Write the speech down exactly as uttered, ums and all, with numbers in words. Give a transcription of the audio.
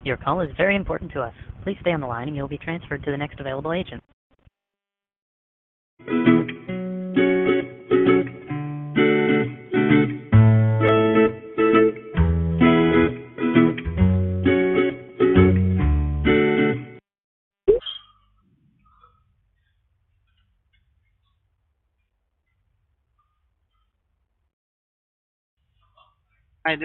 Your call is very important to us. Please stay on the line and you'll be transferred to the next available agent. Hi, this is Jack. I'm calling from Synergy Financial. Can I speak to the owner of the business, please?